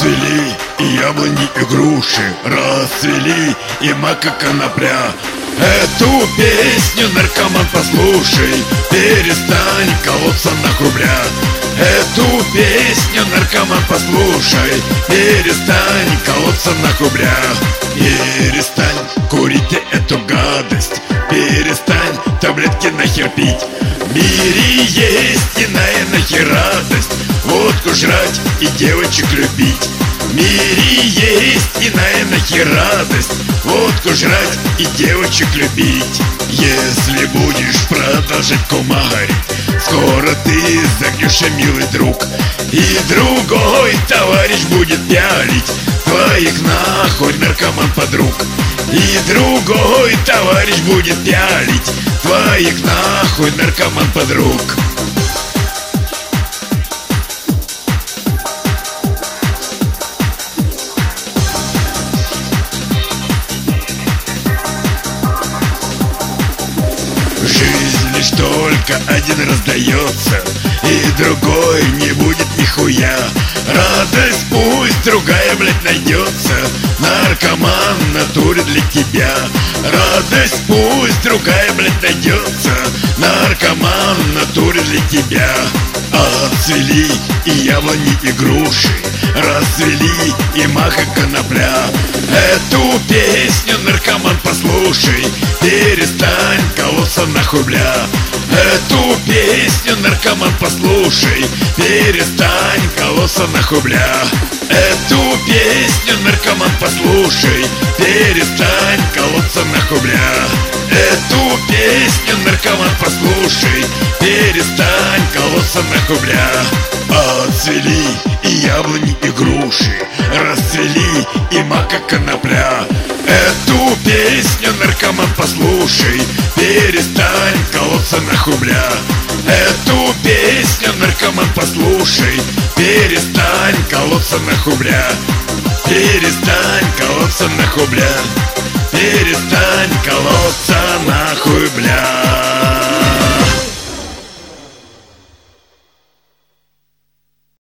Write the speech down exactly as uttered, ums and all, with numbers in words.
Расцвели и яблони, и груши, расцвели и мака, конопля. Эту песню, наркоман, послушай, перестань колоться на рубля. Эту песню, наркоман, послушай, перестань колоться на рубля. Перестань курить эту гадость, перестань таблетки нахер пить. В мире есть иная нахер радость, водку жрать и девочек любить. В мире есть иная нахер радость, водку жрать и девочек любить. Если будешь продолжать кумарить, скоро ты загнешь, милый друг, и другой товарищ будет пялить твоих нахуй, наркоман, подруг. И другой товарищ будет пялить твоих нахуй, наркоман, подруг. Жизнь лишь только один раз дается, и другой не будет нихуя. Радость пусть другая, блядь, найдется, наркоман, в натуре для тебя. Радость пусть другая, блядь, найдется, наркоман, в натуре для тебя. Отцвели и яблони, и груши, расцвели и мака, конопля. Эту песню, наркоман, послушай, перестань колоться нахуй, бля. Эту песню, наркоман, послушай, перестань колоться нахуй, бля. Эту песню, наркоман, послушай, перестань колоться нахуй, бля. Эту песню, наркоман, послушай, перестань колоться нахуй, бля. Отцвели и яблони, и груши, расцвели и мака, конопля. Эту песню, наркоман, послушай, перестань колоться нахуй, бля. Эту песню, наркоман, послушай, перестань колоться нахуй, бля. Перестань колоться нахуй, бля. Перестань колоться нахуй, бля.